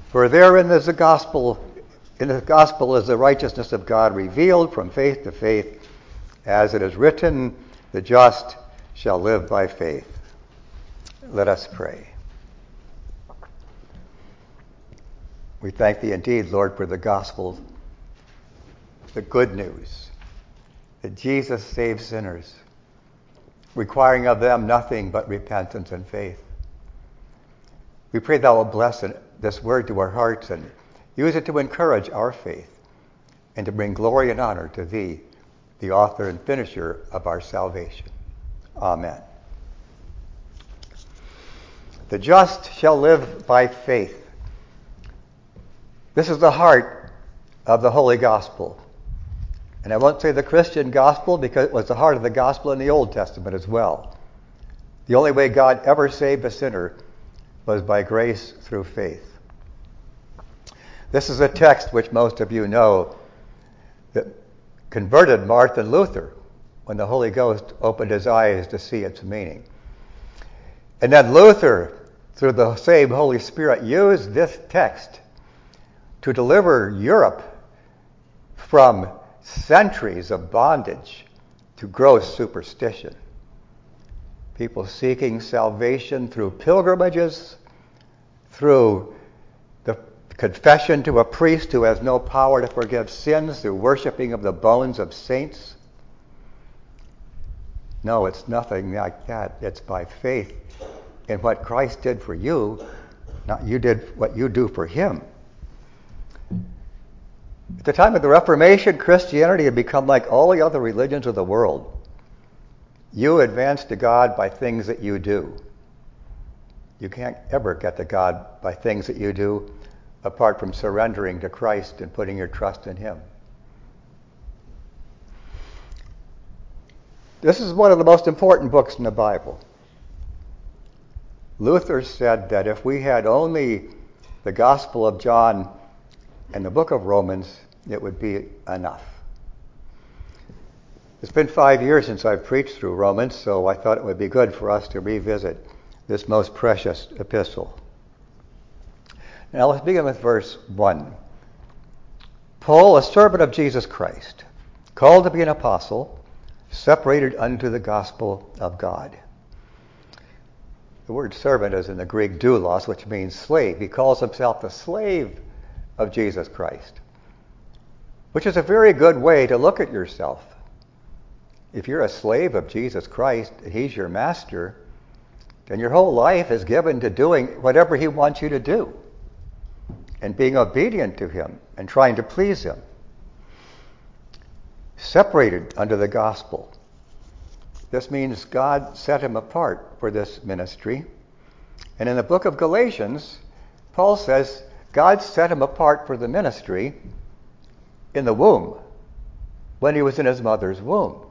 For therein is in the gospel is the righteousness of God revealed from faith to faith, as it is written, the just shall live by faith. Let us pray. We thank thee indeed, Lord, for the gospel, the good news, that Jesus saves sinners, requiring of them nothing but repentance and faith. We pray thou wilt bless this word to our hearts and use it to encourage our faith and to bring glory and honor to thee, the author and finisher of our salvation. Amen. The just shall live by faith. This is the heart of the Holy Gospel. And I won't say the Christian gospel because it was the heart of the gospel in the Old Testament as well. The only way God ever saved a sinner was by grace through faith. This is a text which most of you know that converted Martin Luther when the Holy Ghost opened his eyes to see its meaning. And then Luther, through the same Holy Spirit, used this text to deliver Europe from centuries of bondage to gross superstition. People seeking salvation through pilgrimages, through the confession to a priest who has no power to forgive sins, through worshiping of the bones of saints. No, it's nothing like that. It's by faith in what Christ did for you, not you did what you do for him. At the time of the Reformation, Christianity had become like all the other religions of the world. You advance to God by things that you do. You can't ever get to God by things that you do apart from surrendering to Christ and putting your trust in him. This is one of the most important books in the Bible. Luther said that if we had only the Gospel of John and the book of Romans, it would be enough. It's been 5 years since I've preached through Romans, so I thought it would be good for us to revisit this most precious epistle. Now let's begin with verse 1. Paul, a servant of Jesus Christ, called to be an apostle, separated unto the gospel of God. The word servant is in the Greek doulos, which means slave. He calls himself the slave of Jesus Christ, which is a very good way to look at yourself. If you're a slave of Jesus Christ and he's your master, then your whole life is given to doing whatever he wants you to do and being obedient to him and trying to please him. Separated under the gospel. This means God set him apart for this ministry. And in the book of Galatians, Paul says God set him apart for the ministry in the womb, when he was in his mother's womb.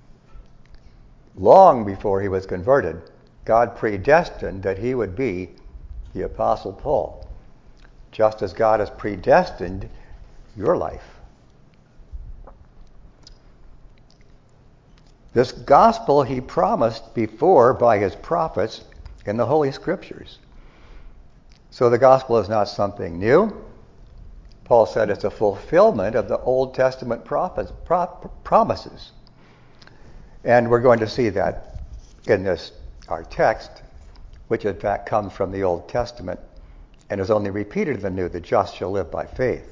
Long before he was converted, God predestined that he would be the Apostle Paul, just as God has predestined your life. This gospel he promised before by his prophets in the Holy Scriptures. So the gospel is not something new. Paul said it's a fulfillment of the Old Testament promises. And we're going to see that in our text, which in fact comes from the Old Testament and is only repeated in the New. The just shall live by faith.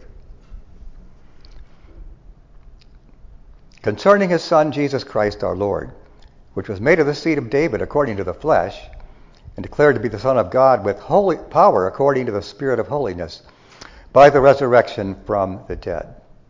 Concerning his Son, Jesus Christ our Lord, which was made of the seed of David according to the flesh, and declared to be the Son of God with holy power according to the Spirit of holiness, by the resurrection from the dead.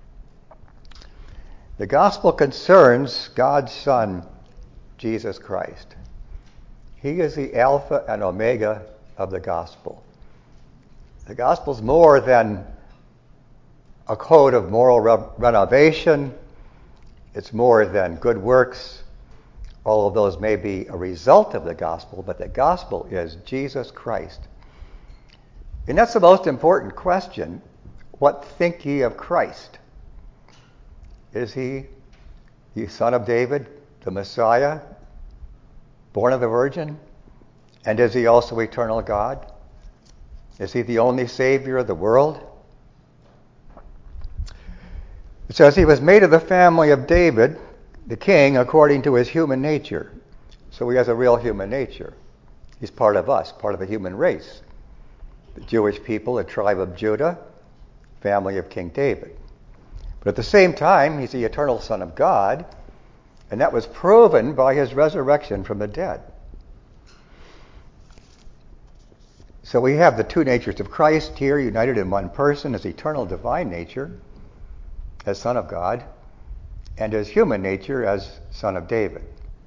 The gospel concerns God's Son, Jesus Christ. He is the Alpha and Omega of the gospel. The gospel is more than a code of moral renovation. It's more than good works. All of those may be a result of the gospel, but the gospel is Jesus Christ. And that's the most important question. What think ye of Christ? Is he the Son of David, the Messiah, born of the Virgin? And is he also eternal God? Is he the only Savior of the world? It says he was made of the family of David, the king, according to his human nature. So he has a real human nature. He's part of us, part of the human race. The Jewish people, a tribe of Judah, family of King David. But at the same time, he's the eternal Son of God, and that was proven by his resurrection from the dead. So we have the two natures of Christ here united in one person, his eternal divine nature as Son of God, and his human nature as Son of David.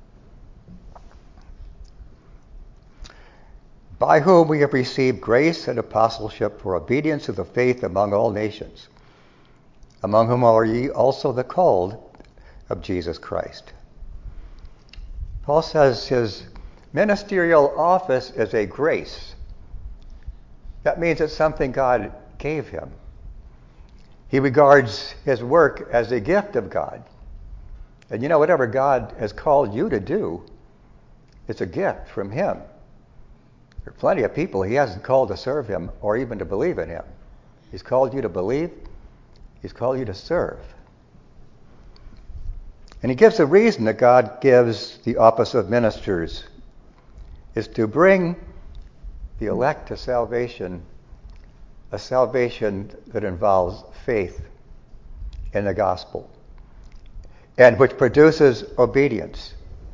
By whom we have received grace and apostleship for obedience to the faith among all nations, among whom are ye also the called of Jesus Christ. Paul says his ministerial office is a grace. That means it's something God gave him. He regards his work as a gift of God. And you know, whatever God has called you to do, it's a gift from him. There are plenty of people he hasn't called to serve him or even to believe in him. He's called you to believe. He's called you to serve. And he gives a reason that God gives the office of ministers is to bring the elect to salvation, a salvation that involves faith in the gospel and which produces obedience.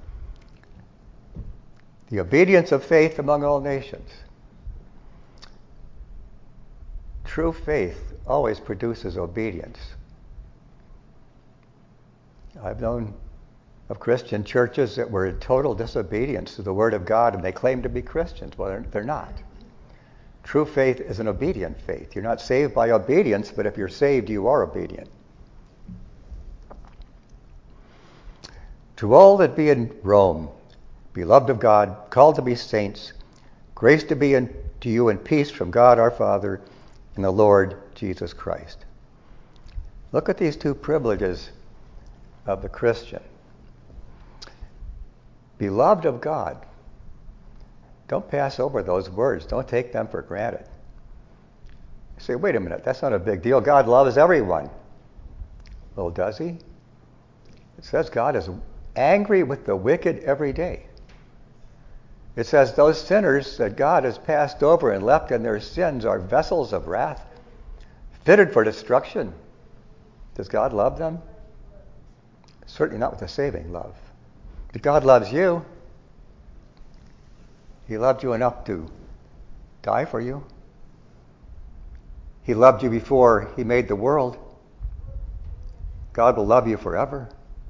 The obedience of faith among all nations. True faith always produces obedience. I've known of Christian churches that were in total disobedience to the Word of God, and they claim to be Christians. Well, they're not. True faith is an obedient faith. You're not saved by obedience, but if you're saved, you are obedient. To all that be in Rome, beloved of God, called to be saints, grace to be to you and peace from God our Father and the Lord Jesus Christ. Look at these two privileges of the Christian. Beloved of God. Don't pass over those words. Don't take them for granted. You say, wait a minute, that's not a big deal. God loves everyone. Well, does he? It says God is angry with the wicked every day. It says those sinners that God has passed over and left in their sins are vessels of wrath, fitted for destruction. Does God love them? Certainly not with a saving love. But God loves you. He loved you enough to die for you. He loved you before he made the world. God will love you forever.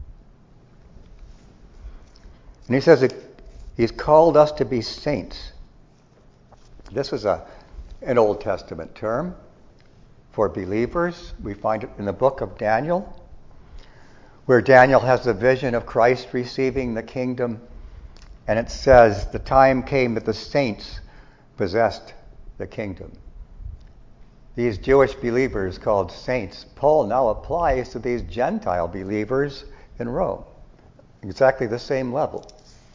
And he says that he's called us to be saints. This is an Old Testament term for believers. We find it in the book of Daniel, where Daniel has a vision of Christ receiving the kingdom. And it says, the time came that the saints possessed the kingdom. These Jewish believers called saints, Paul now applies to these Gentile believers in Rome. Exactly the same level.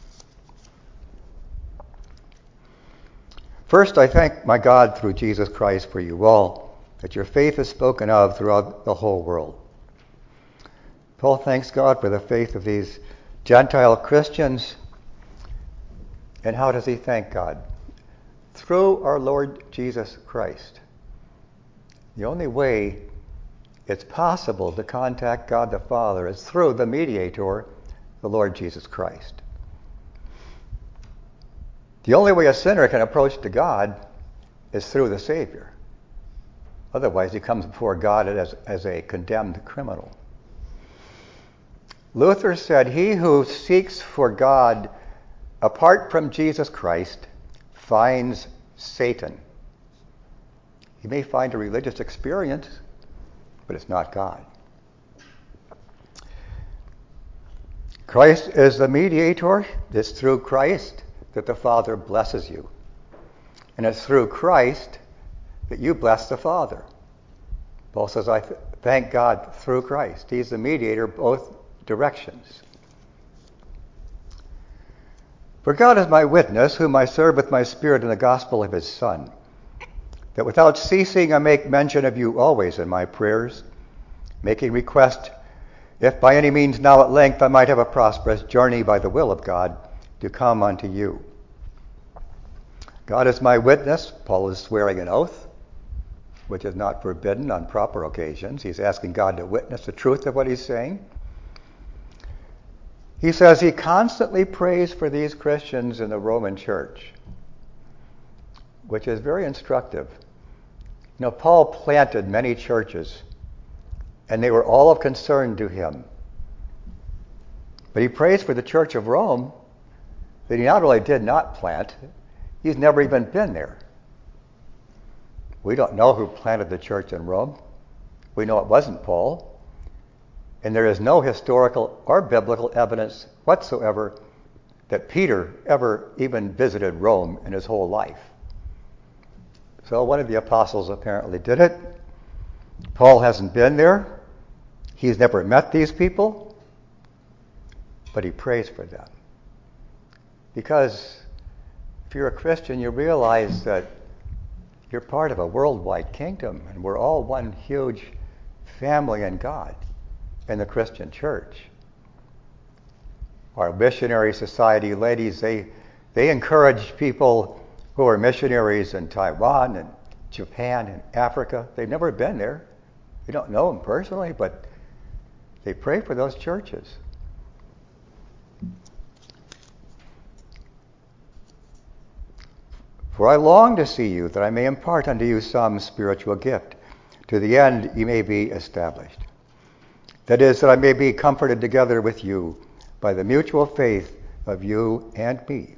First, I thank my God through Jesus Christ for you all, that your faith is spoken of throughout the whole world. Paul thanks God for the faith of these Gentile Christians. And how does he thank God? Through our Lord Jesus Christ. The only way it's possible to contact God the Father is through the mediator, the Lord Jesus Christ. The only way a sinner can approach to God is through the Savior. Otherwise, he comes before God as a condemned criminal. Luther said, he who seeks for God apart from Jesus Christ finds Satan. He may find a religious experience, but it's not God. Christ is the mediator. It's through Christ that the Father blesses you. And it's through Christ that you bless the Father. Paul says, I thank God through Christ. He's the mediator both directions. For God is my witness, whom I serve with my spirit in the gospel of his Son, that without ceasing I make mention of you always in my prayers, making request, if by any means now at length I might have a prosperous journey by the will of God to come unto you. God is my witness. Paul is swearing an oath, which is not forbidden on proper occasions. He's asking God to witness the truth of what he's saying. He says he constantly prays for these Christians in the Roman church, which is very instructive. You know, Paul planted many churches, and they were all of concern to him. But he prays for the church of Rome that he not only did not plant, he's never even been there. We don't know who planted the church in Rome. We know it wasn't Paul. And there is no historical or biblical evidence whatsoever that Peter ever even visited Rome in his whole life. So one of the apostles apparently did it. Paul hasn't been there. He's never met these people. But he prays for them. Because if you're a Christian, you realize that you're part of a worldwide kingdom, and we're all one huge family in God, in the Christian church. Our missionary society ladies, they encourage people who are missionaries in Taiwan and Japan and Africa. They've never been there. They don't know them personally, but they pray for those churches. For I long to see you, that I may impart unto you some spiritual gift, to the end ye may be established. That is, that I may be comforted together with you by the mutual faith of you and me.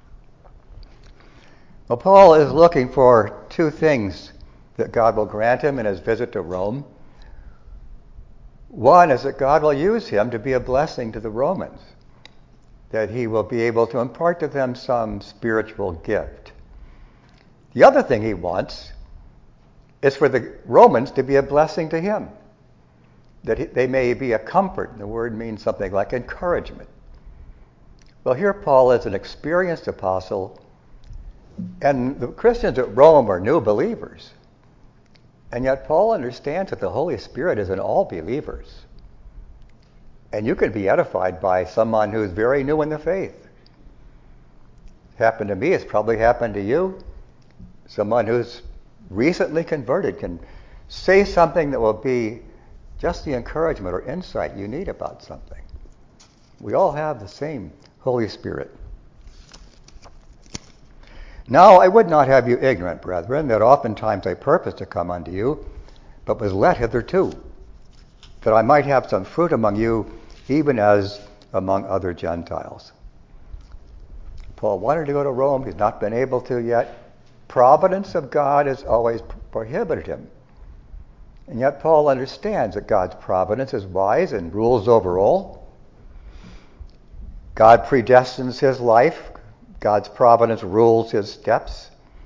Well, Paul is looking for two things that God will grant him in his visit to Rome. One is that God will use him to be a blessing to the Romans, that he will be able to impart to them some spiritual gift. The other thing he wants is for the Romans to be a blessing to him, that they may be a comfort. The word means something like encouragement. Well, here Paul is an experienced apostle, and the Christians at Rome are new believers. And yet Paul understands that the Holy Spirit is in all believers. And you can be edified by someone who's very new in the faith. It happened to me, it's probably happened to you. Someone who's recently converted can say something that will be just the encouragement or insight you need about something. We all have the same Holy Spirit. Now I would not have you ignorant, brethren, that oftentimes I purposed to come unto you, but was let hitherto, that I might have some fruit among you, even as among other Gentiles. Paul wanted to go to Rome. He's not been able to yet. Providence of God has always prohibited him. And yet Paul understands that God's providence is wise and rules over all. God predestines his life. God's providence rules his steps.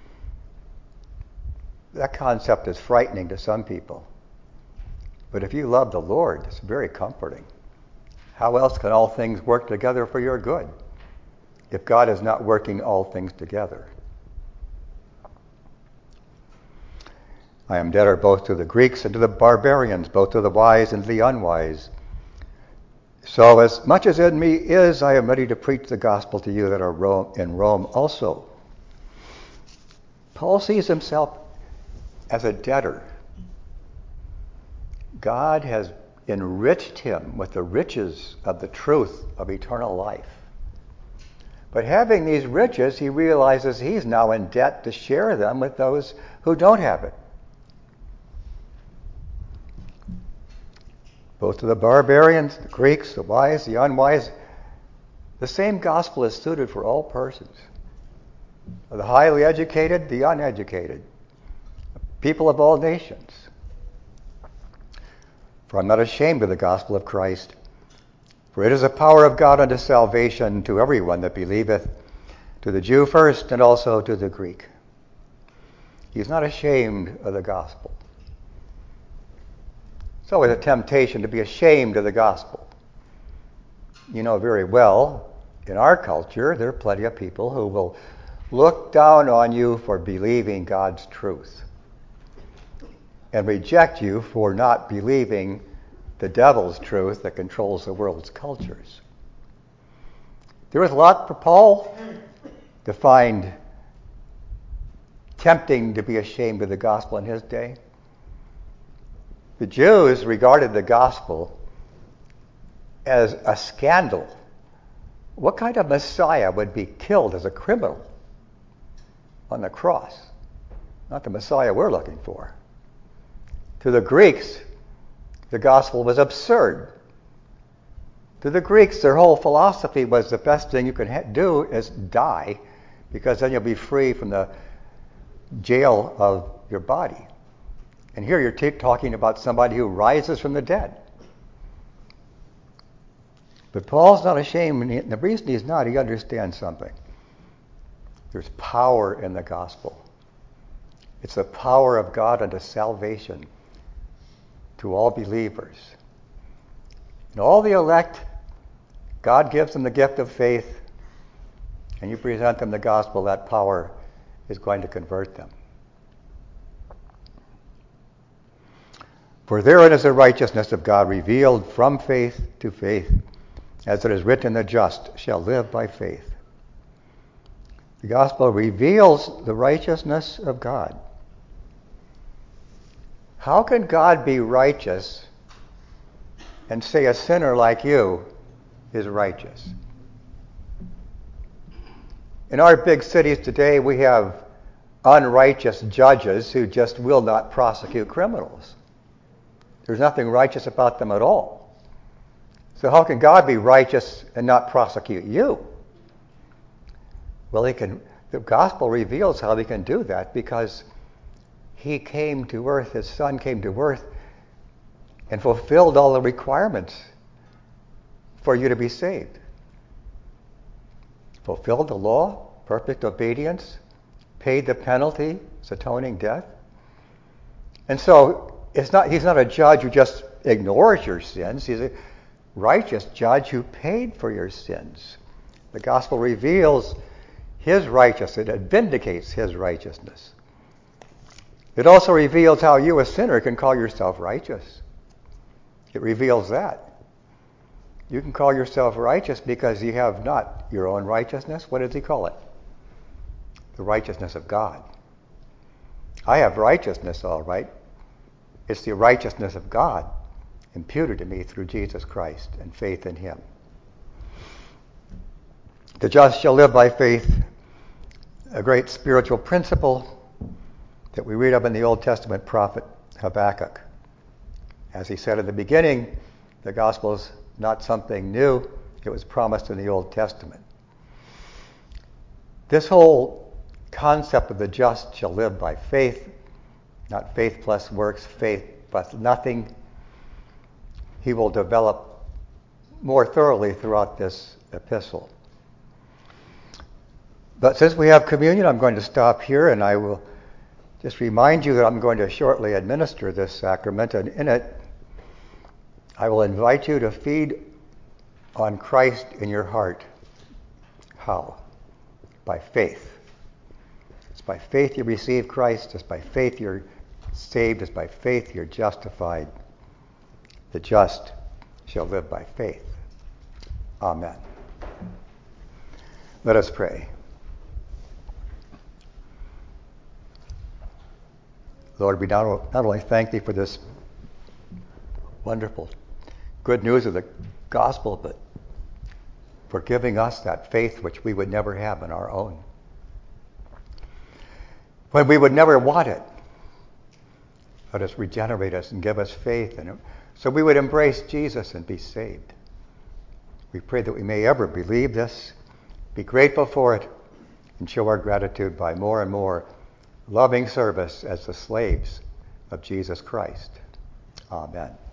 That concept is frightening to some people. But if you love the Lord, it's very comforting. How else can all things work together for your good if God is not working all things together? I am debtor both to the Greeks and to the barbarians, both to the wise and to the unwise. So as much as in me is, I am ready to preach the gospel to you that are in Rome also. Paul sees himself as a debtor. God has enriched him with the riches of the truth of eternal life. But having these riches, he realizes he's now in debt to share them with those who don't have it. Both to the barbarians, the Greeks, the wise, the unwise, the same gospel is suited for all persons. The highly educated, the uneducated, people of all nations. For I'm not ashamed of the gospel of Christ, for it is the power of God unto salvation to everyone that believeth, to the Jew first and also to the Greek. He's not ashamed of the gospel. It's always a temptation to be ashamed of the gospel. You know very well, in our culture, there are plenty of people who will look down on you for believing God's truth. and reject you for not believing the devil's truth that controls the world's cultures. There was a lot for Paul to find tempting to be ashamed of the gospel in his day. The Jews regarded the gospel as a scandal. What kind of Messiah would be killed as a criminal on the cross? Not the Messiah we're looking for. To the Greeks, the gospel was absurd. To the Greeks, their whole philosophy was the best thing you can do is die, because then you'll be free from the jail of your body. And here you're talking about somebody who rises from the dead. But Paul's not ashamed, and the reason he's not, he understands something. There's power in the gospel. It's the power of God unto salvation to all believers. And all the elect, God gives them the gift of faith, and you present them the gospel, that power is going to convert them. For therein is the righteousness of God revealed from faith to faith, as it is written, the just shall live by faith. The gospel reveals the righteousness of God. How can God be righteous and say a sinner like you is righteous? In our big cities today, we have unrighteous judges who just will not prosecute criminals. There's nothing righteous about them at all. So how can God be righteous and not prosecute you? Well, the gospel reveals how he can do that, because he came to earth, his son came to earth and fulfilled all the requirements for you to be saved. Fulfilled the law, perfect obedience, paid the penalty, his atoning death. And so he's not a judge who just ignores your sins. He's a righteous judge who paid for your sins. The gospel reveals his righteousness. It vindicates his righteousness. It also reveals how you, a sinner, can call yourself righteous. It reveals that. You can call yourself righteous because you have not your own righteousness. What does he call it? The righteousness of God. I have righteousness, all right. It's the righteousness of God imputed to me through Jesus Christ and faith in him. The just shall live by faith, a great spiritual principle that we read of in the Old Testament prophet Habakkuk. As he said in the beginning, the gospel is not something new. It was promised in the Old Testament. This whole concept of the just shall live by faith, not faith plus works, faith plus nothing, he will develop more thoroughly throughout this epistle. But since we have communion, I'm going to stop here, and I will just remind you that I'm going to shortly administer this sacrament, and in it, I will invite you to feed on Christ in your heart. How? By faith. It's by faith you receive Christ. It's by faith you're saved. It's by faith you're justified. The just shall live by faith. Amen. Let us pray. Lord, we not only thank thee for this wonderful good news of the gospel, but for giving us that faith which we would never have on our own. When we would never want it, let us regenerate us and give us faith in it, so we would embrace Jesus and be saved. We pray that we may ever believe this, be grateful for it, and show our gratitude by more and more loving service as the slaves of Jesus Christ. Amen.